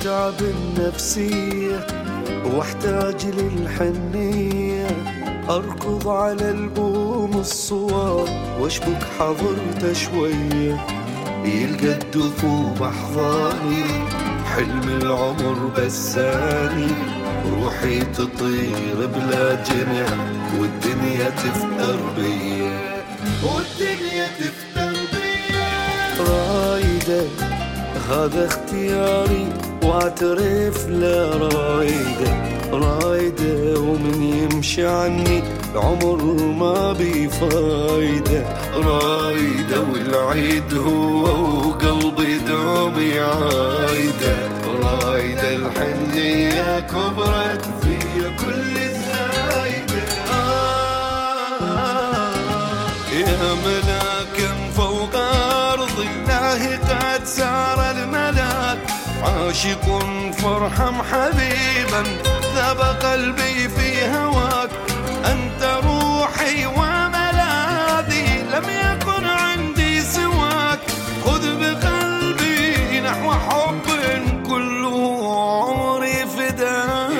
تتعب النفسية واحتاج للحنية، أركض على البوم الصور واشبك حضرته شوية، يلقى الدفوف أحضاني حلم العمر بساني، روحي تطير بلا جناح والدنيا تفتر بيا، والدنيا تفتر بيا. رايدة هذا اختياري واعترف لا رايدة، رايدة ومن يمشي عني العمر ما بفايدة، رايدة والعيد هو وقلبي دومي عايدة، رايدة الحنية كبرت في كل الزايدة. يا ملاكا فوق أرض الله قد سار الملاك، عاشق فرحم حبيبا ذاب قلبي في هواك، أنت روحي وملاذي لم يكن عندي سواك، خذ بقلبي نحو حب كله عمري فداك.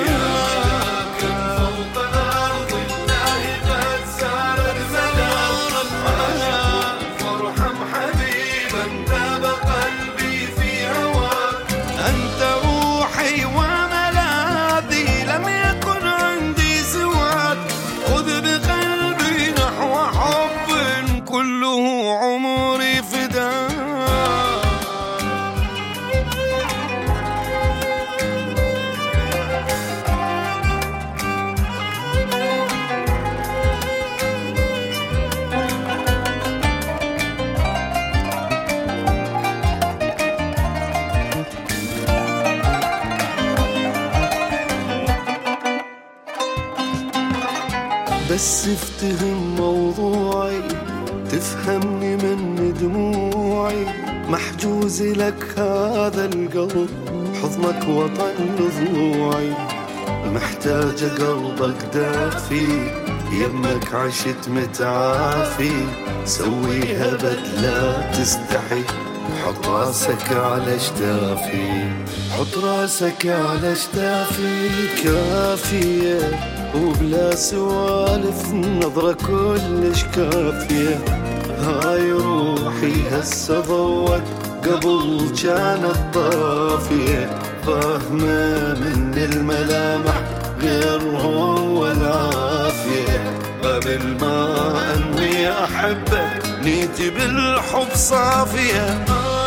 بس افتهم موضوعي تفهمني من دموعي، محجوز لك هذا القلب حضنك وطن ضلوعي، محتاج قلبك دافي يمك عشت متعافي، سويها بدلا تستحي حط راسك على اشتافي، حط راسك على اشتافي. كافية وبلا سوالف نظرة كلش كافية، هاي روحي هسه ضوت قبل كانت طافية، فاهمة من الملامح غير هو العافية، قبل ما أنوي أحبك نيتي بالحب صافية.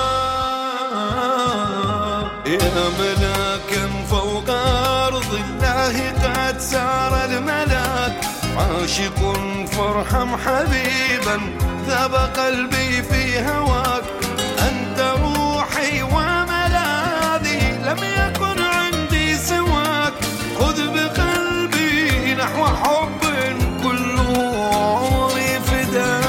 يا ملاكا فوق أرض الله قد سار الملاك، عاشق فرحم حبيبا ذاب قلبي في هواك، أنت روحي وملاذي لم يكن عندي سواك، خذ بقلبي نحو حب كله عمري فداك.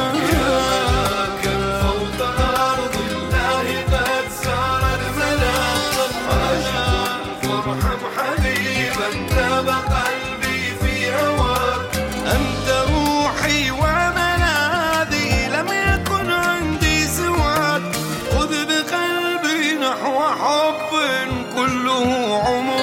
أنت روحي وملاذي لم يكن عندي سواك، خذ بقلبي نحو حب كله عمر